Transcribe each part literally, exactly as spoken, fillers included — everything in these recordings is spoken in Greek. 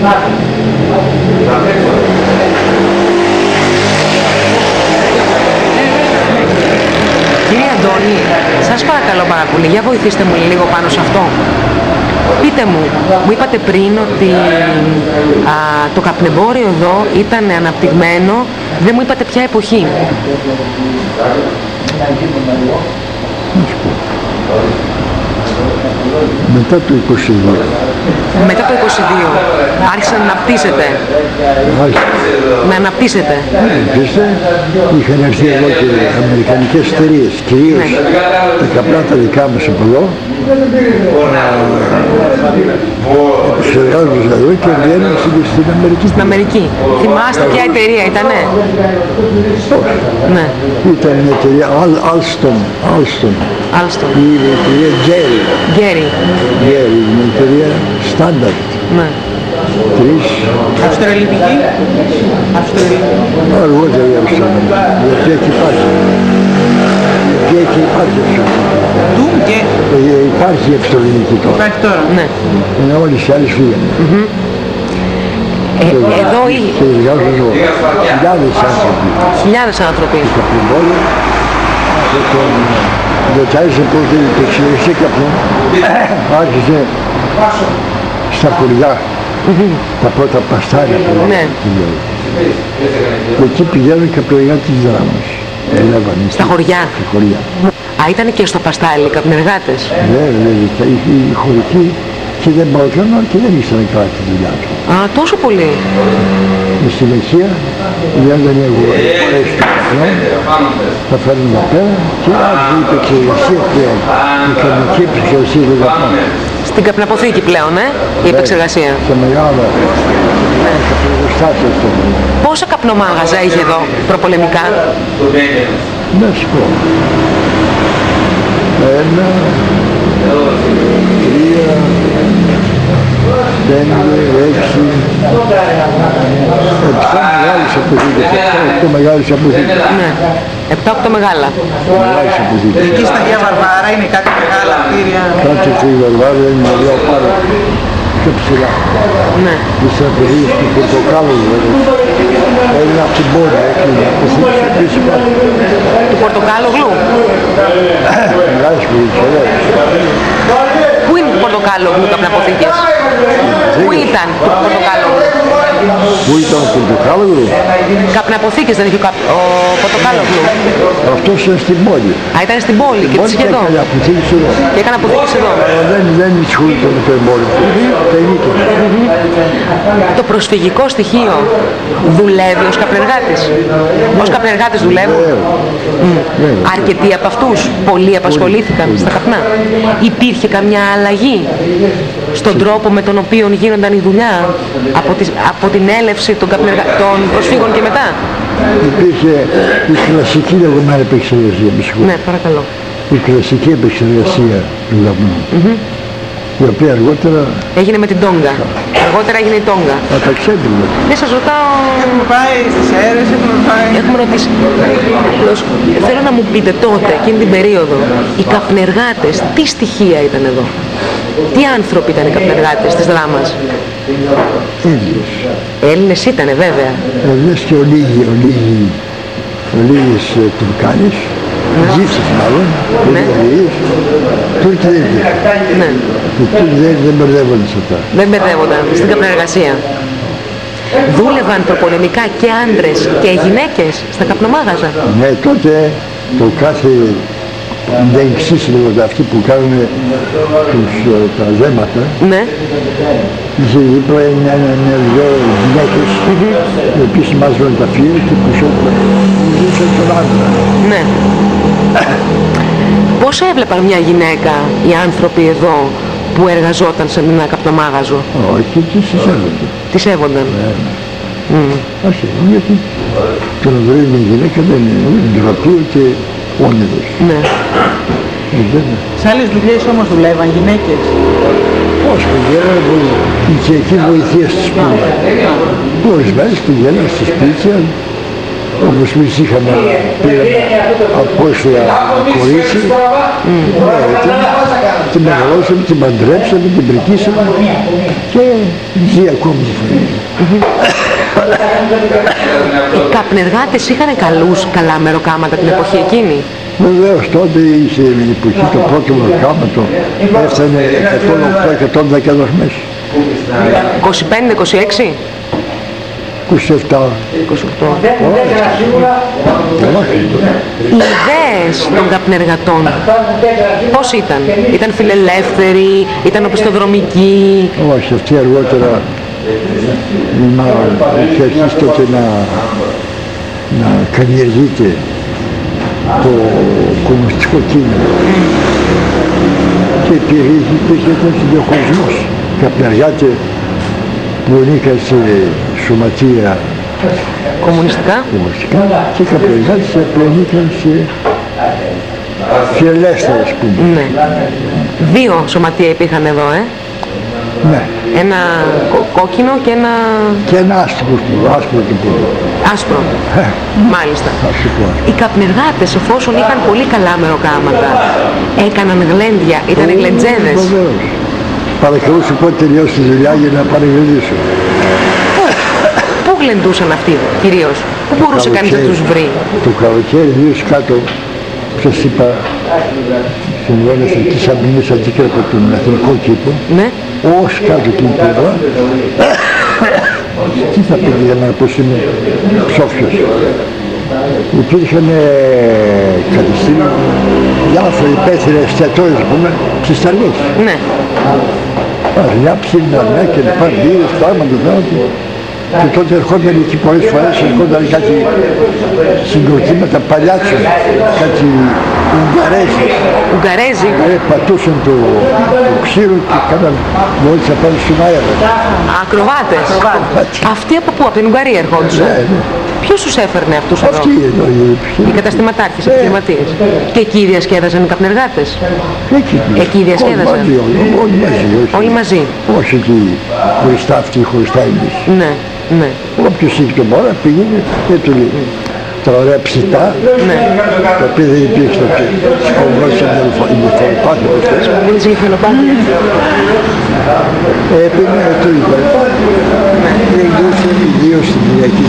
Κύριε Αντώνη, σας παρακαλώ πάρα πολύ, για βοηθήστε μου λίγο πάνω σε αυτό. Πείτε μου, μου είπατε πριν ότι α, το καπνεμπόριο εδώ ήταν αναπτυγμένο, δεν μου είπατε ποια εποχή. Μετά το είκοσι δύο. Μετά το είκοσι δύο άρχισε να αναπτύσσεται. Να αναπτύσσεται. Επίσης, είχαν έρθει εδώ και αμερικανικές εταιρείες, κυρίως ναι. Τα καπνά τα δικά μας από εδώ, επεξεργάζονται εδώ και βγαίνουν στην Αμερική. Στην Αμερική. Θυμάστε ποια εταιρεία ήτανε? Ναι. Ήταν μια εταιρεία Alstom. Alstom. Alstom. Η εταιρεία Gary. Gary. Gary, μια εταιρεία Standard. Ναι. Τρεις. Αυστραλιπτική. Αυστραλιπτική. Αργότερα η Αυστραλιπτική. Γιατί εκεί υπάρχει. Γιατί εκεί υπάρχει Αυστραλιπτική. Του και... Υπάρχει η Αυστραλιπτική τώρα. Υπάρχει τώρα. Ναι. Είναι όλες οι άλλες φύγανε. Ε, εδώ ή... Και εργάζονται εδώ. Χιλιάδες άνθρωποι. Χιλιάδες άνθρωποι. Και καπνιμπόλιο. Και τον... Ρωτάρισε πότε το εξελιχθεί καπνό. Άρχισε στα χωριά. Τα πρώτα παστάρια. Ναι. Εκεί πηγαίνουν καπνεργά της δράμας. Στα χωριά. Στα χωριά. Α, ήταν και στο παστάλι καπνεργάτες. Ναι, ναι, οι χωρικοί και δεν μπορούσαν και δεν ήξεραν καλά τη δουλειά του. Α, τόσο πολύ. Με συνεχεία, βγαίνονταν οι αγορές του καπνό, θα φέρνουν τα πέρα και άρχισε η επεξεργασία πλέον. Η κανονική επεξεργασία του καπνού. Στην καπναποθήκη πλέον, ε, η επεξεργασία. Σε μεγάλα καπνεργοστάσια στο μέλλον. Πόσα καπνομάγαζα είχε εδώ προπολεμικά? Να σου πω. Ένα, τρία, πέντε, έξι, επτά μεγάλες αποθήκες, επτά μεγάλες αποθήκες. Ναι, επτά οκτώ μεγάλα. Μεγάλες αποθήκες. Εκεί στα Αγία Βαρβάρα είναι κάτι μεγάλα κτίρια. Κάτι στη Βαρβάρα είναι εδώ πάρα πιο ψηλά. Ναι. Τις αποθήκες του Πορτοκάλου βέβαια. Είναι από την πόλη, εκεί, αποθήκες επίσης πάνω. Του Πορτοκάλογλου. Μεγάλες αποθήκες, Πού είναι του Πορτοκάλογλου καπναποθήκες? Πού ήταν του Πορτοκάλογλου? Πού ήταν ο Πορτοκάλογλου? Καπναποθήκες δεν είχε ο, καπ... ο Πορτοκάλογλου. Αυτός είναι στην πόλη. Α, ήταν στην πόλη και τις είχε εδώ. Και έκανε αποθήκες εδώ. Και έκανε αποθήκες εδώ. Δεν, δεν ασχολείται με το εμπόριο. Τα ενίκη. Το προσφυγικό στοιχείο δουλεύει ως καπνεργάτης? Ως καπνεργάτης δουλεύουν? Αρκετοί από αυτούς, πολλοί απασχολήθηκαν στα καπνά. Υπήρχε καμιά αλλαγή στον τρόπο με τον οποίο γίνονταν η δουλειά από, τις, από την έλευση των, καπνεργα... των προσφύγων και μετά? Υπήρχε η κλασική λεγόμενη επεξεργασία. Ναι, παρακαλώ. Η κλασική επεξεργασία του καπνού. Mm-hmm. Η οποία αργότερα... Έγινε με την τόγκα. Αργότερα έγινε η τόγκα. Α, τα ξέρετε. Δεν σας ρωτάω... Έχουμε πάει στις αέρες, έχουμε πάει... Έχουμε ρωτήσει. Απλώς, θέλω να μου πείτε τότε, εκείνη την περίοδο, οι καπνεργάτες, τι στοιχεία ήταν εδώ? Τι άνθρωποι ήταν οι καπνεργάτες της Δράμας? Έλληνες. Έλληνες ήτανε βέβαια. Έλληνες και ολίγοι, ολίγοι, ολίγες ε, Τουρκάνες, Τζίτσες μάλλον, Ναι. ολίγες, Τούρκοι δεν υπήρχαν. Ναι. Οι Τούρκοι δεν, δεν μπερδεύονται σε αυτά. Δεν μπερδεύονταν στην καπνεργασία. Δούλευαν προπολεμικά και άντρες και γυναίκες στα καπνομάγαζα. Ναι, τότε το κάθε ντεγξής λέγονται αυτοί που κάνουν τους, τα δέματα, Ναι. είχε δίπλα μια, μια δυο γυναίκες οι οποίες μάζουν τα φύλλα και που ζούσαν τον άντρα. Ναι. Πώς έβλεπαν μια γυναίκα οι άνθρωποι εδώ που εργαζόταν σε ένα καπνομάγαζο? Όχι, τις σέβονται. Τις σέβονταν. Ναι. Mm. Όχι, γιατί το να βρει μια γυναίκα δεν είναι ντροπή ούτε όνειρος. Ναι. Σε άλλες δουλειές όμως δουλεύαν γυναίκες. Πώς πηγαίνανε, η οικιακή βοηθεία στις σπίτια. Ορισμένες πηγαίνανε στις σπίτια, όπως εμείς είχαμε πήραμε απόστολα κορίτσι, mm. την μεγαλώσαμε, την παντρέψαμε, την πρικίσαμε και ζει ακόμη. Οι καπνεργάτες είχαν καλούς, καλά μεροκάματα την εποχή εκείνη. Βεβαίως τότε είχε η εποχή το πρώτο μεροκάματο έφτανε εκατόν οκτώ εκατόν δέκα δοσμές. είκοσι πέντε είκοσι έξι. είκοσι επτά. είκοσι οκτώ. Οι ιδέες των καπνεργατών πώς ήταν? Ήταν φιλελεύθεροι, ήταν οπισθοδρομικοί? Όχι, αυτοί αργότερα να είχε αρχίσει τότε να, να καλλιεργείται το κομμουνιστικό κίνημα και υπήρχε, υπήρχε τέτοιο διαχωρισμός. Καπνεργάτες που ανήκαν σε σωματεία κομμουνιστικά, κομμουνιστικά και καπνεργάτες που ανήκαν σε φιλελεύθερα, ας πούμε. Ναι. Δύο σωματεία υπήρχαν εδώ, ε. Ναι. Ένα κο- κόκκινο και ένα Και ένα άσπρο, άσπρο το πούμε. άσπρο. Μάλιστα. Θα σου πω. Οι καπνεργάτες, εφόσον είχαν πολύ καλά μεροκάματα, έκαναν γλέντια, ήταν γλεντζέδες. Βεβαίως. Παρακαλούσε πότε τελειώσει τη δουλειά για να πάνε γλεντήσω. Πού γλεντούσαν αυτοί κυρίως? Πού μπορούσε κανείς να τους βρει? Το καλοκαίρι, ιδίως κάτω, σας είπα, συμβαίνεις εκεί σαν μήνες αντίκρα από τον εθνικό κήπο, Ναι. ως κάτω εκεί που εδώ, τι θα πει για να πως είμαι ψόφιος. Υπήρχαν κατηστήμια, διάφοροι υπαίθυροι εστιατόροι, ας πούμε, στις σταριές. Ναι. Πας μια ψήνια, ναι, και λοιπά, μπύρες, πράγματα, πράγματα. Και τότε ερχόταν εκεί πολλές φορές, ερχόταν κάτι συγκροτήματα παλιάτσων, κάτι Ουγγαρέζοι. Ουγγαρέζοι. Ε, πατούσαν το, το ξύρο και κάναν μόλις απάνω στον αέρα. Ακροβάτες. Αυτοί από πού? Από την Ουγγαρία ερχόντουσαν. Ναι, ναι. Ποιος τους έφερνε αυτούς εδώ? Αυτοί εδώ οι Οι καταστηματάρχες, οι επιχειρηματίες. Και εκεί διασκέδαζαν οι καπνεργάτες. Εκεί, Εκεί διασκέδασαν. Όλοι, όλοι, όλοι μαζί. Όχι, Όλοι μαζί. όχι εκεί χωριστά αυτοί, χωριστά εμείς. Ναι, ναι. Όποιος είχε το μόρα πήγαινε και του λέει τα ωραία ψητά, Ναι. τα οποία δεν υπήρχε στο σκομβρός ηλικοφιλοπάθη. Πολύ ζηλιφελοπάθη. Έπαιρνε το ηλικοφιλοπάθη. Εγγούσε ιδίως στην Κυριακή.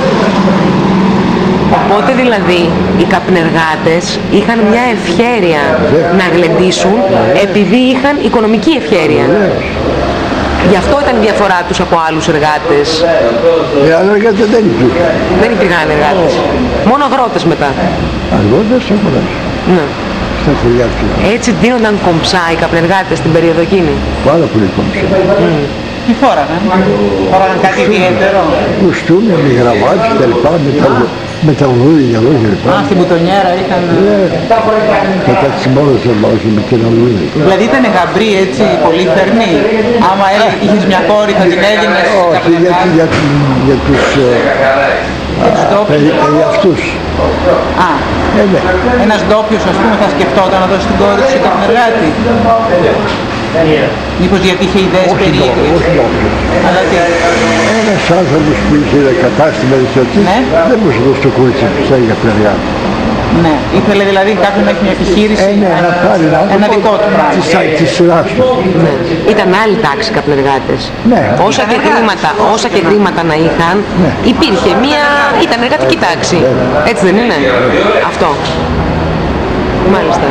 Οπότε δηλαδή οι καπνεργάτες είχαν μια ευχέρεια να γλεντήσουν επειδή είχαν οικονομική ευχέρεια. Γι' αυτό ήταν η διαφορά τους από άλλους εργάτες. Οι άλλοι εργάτες δεν υπήρχαν. Δεν υπήρχαν εργάτες. Μόνο αγρότες μετά. Αργότερα αγοράς. Ναι. Στα χωριά του. Έτσι δίνονταν κομψά οι καπνεργάτες την περίοδο εκείνη. Πάρα πολύ κομψά. Τι φόραγαν? Φόραγαν κάτι ιδιαίτερο? Κουστούμια, με γραβάτες και λοιπά, με τα, με τα ουδούδια εδώ και λοιπά. Α, στην μπουτονιέρα είχαν... Κατά τις μόνος δεν όχι με την ουδούδια. Δηλαδή ήταν γαμπροί έτσι, πολύ θερμοί. Άμα έλεγε ότι είχες μια κόρη θα την έγινες Όχι, για, για, για τους για αυτούς. Α, Ε, ναι. ένας ντόπιος ας πούμε θα σκεφτόταν να δώσει την κόρη του σε καπνεργάτη. Μήπως γιατί είχε ιδέες Όχι περίεργες? όχι όποιος. Αλλά τι... Ένας άνθρωπος που είχε κατάστημα δεξιωτή Ναι. δεν μπορούσε να δώσει το κόριτσι που σαν για παιδιά. Ναι, ήθελε δηλαδή κάποιον να έχει μια επιχείρηση, Ε, ναι, να πάρει ένα ένα δικό του πράγμα. της, της σειράς του. Ναι. Ήταν άλλη τάξη καπνεργάτες. Ναι. Όσα και, χρήματα, όσα και χρήματα να είχαν, Ναι. υπήρχε μία, ήταν εργατική τάξη. Έτσι δεν είναι? Αυτό. Μάλιστα.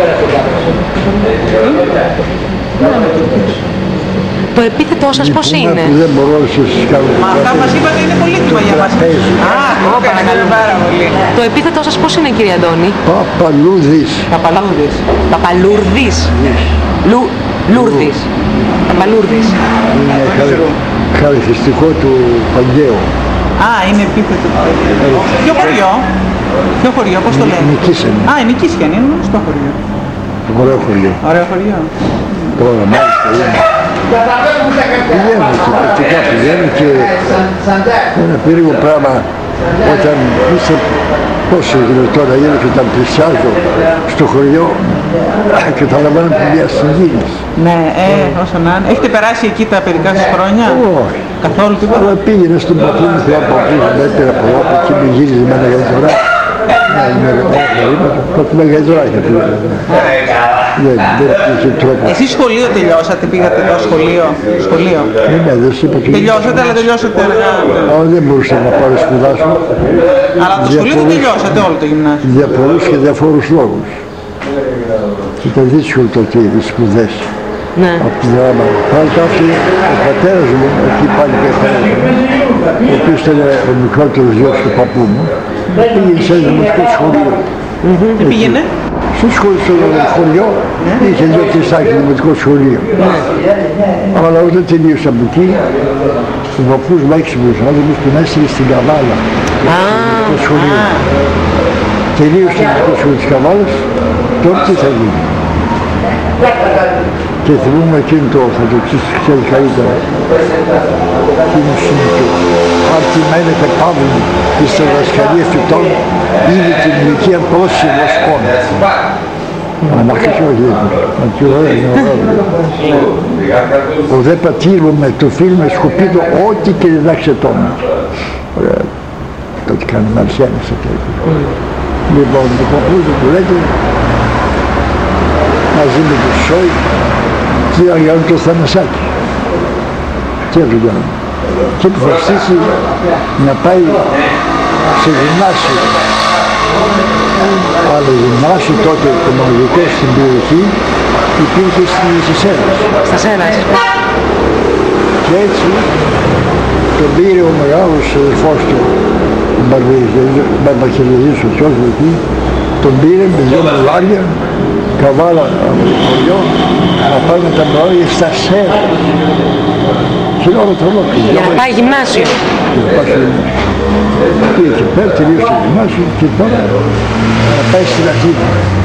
Το επίθετό σας πώς Λυπούμε είναι? που δεν μπορώ να σας κάνω. Μα αυτά μας είπατε είναι πολύτιμα για μας. Α, Ω, το παρακαλώ. πάρα πολύ. Το επίθετό σας πώς είναι κύριε Αντώνη? Παπαλούδης. Παπαλούδης. Παπαλούρδης. Λου, Λούρδης. Παπαλούρδης. Είναι χαρι- χαρακτηριστικό του Παγκαίου. Α, είναι επίθετο. Ποιο χωριό? Ποιο χωριό, πώς το λένε? Νικήσαν. Α, η Νικήσιαν είναι στο χωριό. Ωραίο χωριό. Ωραίο χωριό. Τώρα μάλιστα είναι. Πηγαίνω και πρακτικά πηγαίνω και ένα περίεργο πράγμα όταν είσαι πόσο δυνατό να γίνει και όταν πλησιάζω στο χωριό καταλαβαίνω μια συγκίνηση. Ναι, ε, όσο να είναι. Έχετε περάσει εκεί τα παιδικά σας χρόνια? Όχι. Καθόλου τίποτα? Αλλά πήγαινε στον παππού μου, θεά παππού μου, με έπαιρα από εδώ, εκεί με γύριζε με ένα γαϊδωρά. Μια ημέρα, τότε με γαϊδωρά είχα πει. Δεν, δεν υπήρχε τρόπο. Εσείς σχολείο τελειώσατε, πήγατε εδώ σχολείο. σχολείο. Ναι, ναι, δεν σου είπα και... Τελειώσατε, αλλά τελειώσατε αργά. Ω, δεν μπορούσα να πάρω σπουδάσω. Αλλά το σχολείο δεν τελειώσατε όλο το γυμνάσιο. Για πολλούς και διαφόρους λόγους. Ήταν δύσκολο τότε οι σπουδές. Ναι. Από την δράμα. Πάλι τότε ο πατέρας μου, εκεί πάλι πεθαίνω, ο οποίος ήταν ο μικρότερος γιος του παππού μου, πήγαινε σε ένα δημοτικό σχολείο. Τι πήγαινε? Στο σχολείο, στο χωριό, είχε δύο τρεις άκρες δημοτικό σχολείο. Αλλά όταν τελείωσα από εκεί, ο παππούς μου έξυπνος άνθρωπος τον έστειλε στην Καβάλα, στο σχολείο. Τελείωσε το δημοτικό σχολείο της Καβάλας, τότε τι θα γίνει. Και θυμούμαι εκείνο το, θα το ξέρει καλύτερα, εκείνο το «Άρτη μένετε Παύλου της διδασκαλίας φυτών, ήδη την ηλικία πρόσημο σκόνη». Ανάχασε ο Γένος, μα τι ωραία είναι ωραία. Ο δε πατήρ μου με το φίλο με σκουπίδο ό,τι και διδάξε τόμα. Ωραία, τότε κάνουμε μαρσιάνες σε τέτοιο. Λοιπόν, το παππούδι που λέτε, μαζί με το Σόι, και αγιάνει το Θανασάκι. Τι έφυγε. Και αποφασίσει να πάει σε γυμνάσιο. Αλλά γυμνάσιο τότε το μαγικό στην περιοχή υπήρχε στις Σέρας. Στα Σέρας. Και έτσι τον πήρε ο μεγάλος αδερφός του, ο Μπαρμπαχελεδής, ο Σιός εκεί, τον πήρε με δυο μουλάρια, Καβάλα από το χωριό, να πάει με τα μουλάρια στα Σέρα. Και όλο το ολόκληρο. Για να πάει γυμνάσιο. Και να πάει στο γυμνάσιο. Πήγε και πέρα, τελείωσε το γυμνάσιο και τώρα να πάει στην Αθήνα.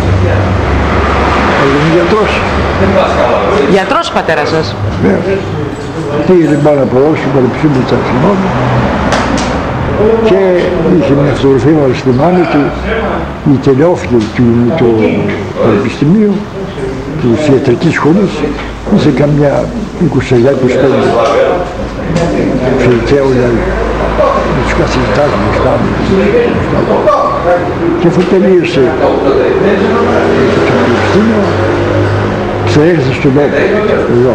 Έγινε γιατρός. Γιατρός ο πατέρας σας. Βέβαια. Πήγε λοιπόν να αποδώσει το Πανεπιστήμιο του Αθηνών και είχε μια φωτογραφία μας στη μάνα του, η τελειόφιλη του, του Πανεπιστημίου, της ιατρικής σχολής, είχε καμιά είκοσι είκοσι πέντε φοιτητέου, δηλαδή, με τους καθηγητάς μπροστά μου. Και αφού τελείωσε το Πανεπιστήμιο, ξεέρθε στον τόπο, εδώ.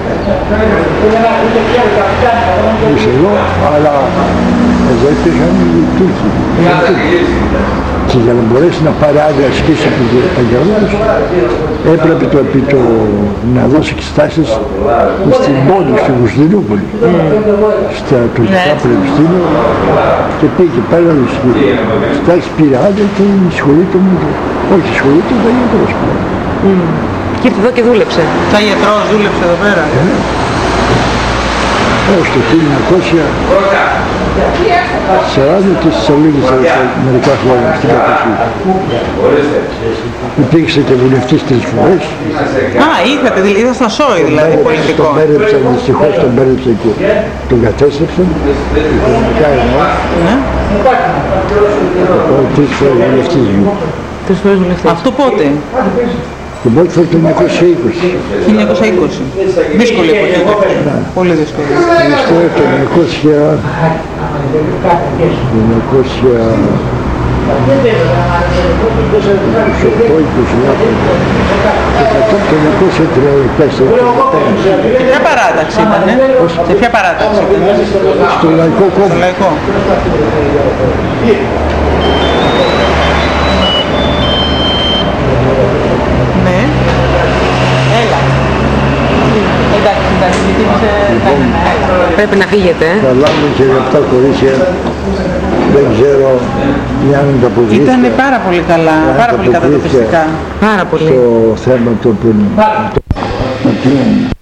Είσαι εδώ, αλλά εδώ υπήρχαν οι Τούρκοι. Και για να μπορέσει να πάρει άδεια ασκήσει από τους επαγγελματίες, έπρεπε το, το, να δώσει εξετάσεις στην πόλη, στην Κωνσταντινούπολη, στα τουρκικά πανεπιστήμια, και πήγε πέρα στις εξετάσεις, πήρε άδεια και η σχολή του, όχι η σχολή του, ήταν γιατρός. Και ήρθε εδώ και δούλεψε. Σαν γιατρός δούλεψε εδώ πέρα. Έως το χίλια εννιακόσια σαράντα και στις Σαλήνες μερικά χρόνια στην κατοχή. Υπήρξε και βουλευτής τρεις φορές. Α, είχατε, ήσασταν στα ΣΟΗ δηλαδή, πολιτικό. Τον πέρεψαν, δυστυχώς τον πέρεψαν και τον κατέστρεψαν, οικονομικά εννοώ. Ναι. Τρεις φορές βουλευτής μου. Τρεις φορές βουλευτής. Αυτό πότε? Την πρώτη φορά το χίλια εννιακόσια είκοσι. χίλια εννιακόσια είκοσι. Δύσκολη εποχή. Πολύ δύσκολη. Στο το χίλια εννιακόσια Σε ποια παράταξη ήτανε? Σε ποια παράταξη ήτανε? Στο Λαϊκό Κόμμα. Στο Λαϊκό. Ναι. Έλα. Εντάξει, εντάξει, γιατί σε κανένα. Πρέπει να φύγετε. ε. Θα λάβουν και αυτά κορίτσια, δεν ξέρω αν ανταποκρίθηκαν. Ήτανε πάρα πολύ καλά, πάρα πολύ κατατοπιστικά. Πάρα πολύ. Στο θέμα το που